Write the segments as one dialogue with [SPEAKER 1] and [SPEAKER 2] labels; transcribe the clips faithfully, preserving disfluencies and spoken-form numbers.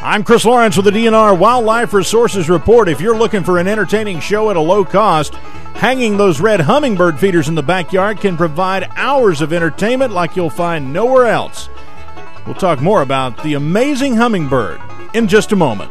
[SPEAKER 1] I'm Chris Lawrence with the D N R Wildlife Resources Report. If you're looking for an entertaining show at a low cost, hanging those red hummingbird feeders in the backyard can provide hours of entertainment like you'll find nowhere else. We'll talk more about the amazing hummingbird in just a moment.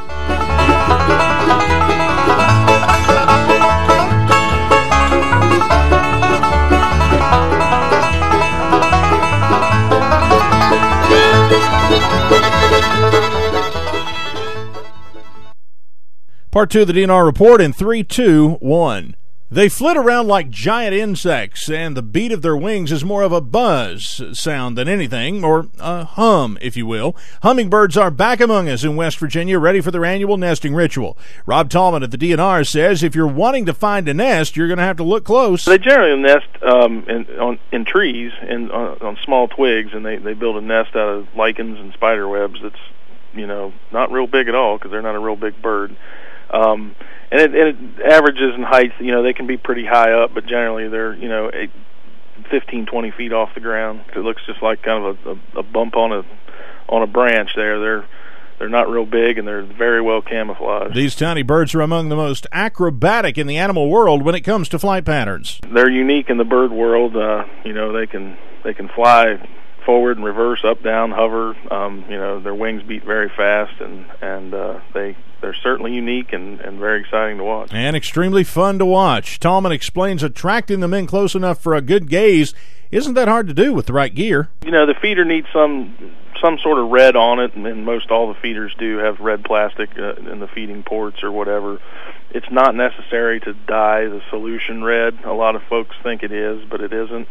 [SPEAKER 1] Part two of the D N R report in three, two, one. They flit around like giant insects, and the beat of their wings is more of a buzz sound than anything, or a hum, if you will. Hummingbirds are back among us in West Virginia, ready for their annual nesting ritual. Rob Tallman at the D N R says if you're wanting to find a nest, you're going to have to look close.
[SPEAKER 2] They generally nest um, in, on, in trees and on, on small twigs, and they, they build a nest out of lichens and spider webs that's, you know, not real big at all because they're not a real big bird. Um, and it, it averages in height, you know, they can be pretty high up, but generally they're, you know, eight, fifteen, twenty feet off the ground. It looks just like kind of a, a, a bump on a on a branch there. They're they're not real big, and they're very well camouflaged.
[SPEAKER 1] These tiny birds are among the most acrobatic in the animal world when it comes to flight patterns.
[SPEAKER 2] They're unique in the bird world. Uh, you know, they can they can fly forward and reverse, up, down, hover. Um, you know, their wings beat very fast, and and uh, they they're certainly unique and, and very exciting to watch.
[SPEAKER 1] And extremely fun to watch. Tallman explains attracting them in close enough for a good gaze isn't that hard to do with the right gear.
[SPEAKER 2] You know, the feeder needs some some sort of red on it, and, and most all the feeders do have red plastic uh, in the feeding ports or whatever. It's not necessary to dye the solution red. A lot of folks think it is, but it isn't.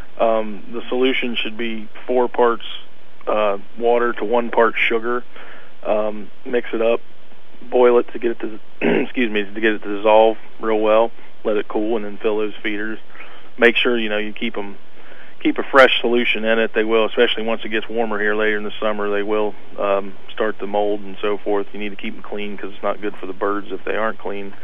[SPEAKER 2] Um, the solution should be four parts uh, water to one part sugar. Um, mix it up, boil it to get it to excuse me to get it to dissolve real well. Let it cool, and then fill those feeders. Make sure you know you keep them keep a fresh solution in it. They will, especially once it gets warmer here later in the summer. They will um, start to mold and so forth. You need to keep them clean because it's not good for the birds if they aren't clean.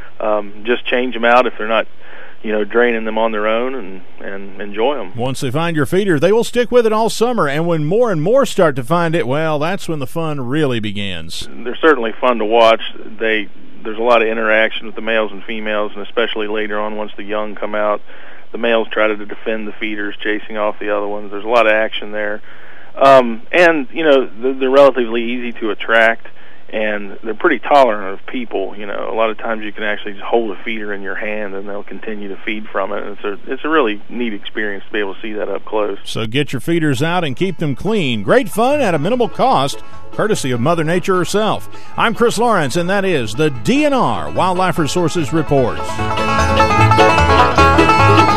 [SPEAKER 2] Um, just change them out if they're not, you know, draining them on their own, and, and enjoy them.
[SPEAKER 1] Once they find your feeder, they will stick with it all summer, and when more and more start to find it, well, that's when the fun really begins.
[SPEAKER 2] They're certainly fun to watch. They There's a lot of interaction with the males and females, and especially later on once the young come out, the males try to defend the feeders, chasing off the other ones. There's a lot of action there. Um, and, you know, they're, they're relatively easy to attract, and they're pretty tolerant of people. You know, a lot of times you can actually just hold a feeder in your hand and they'll continue to feed from it. And it's a it's a really neat experience to be able to see that up close.
[SPEAKER 1] So get your feeders out and keep them clean. Great fun at a minimal cost, courtesy of Mother Nature herself. I'm Chris Lawrence, and that is the D N R Wildlife Resources Report.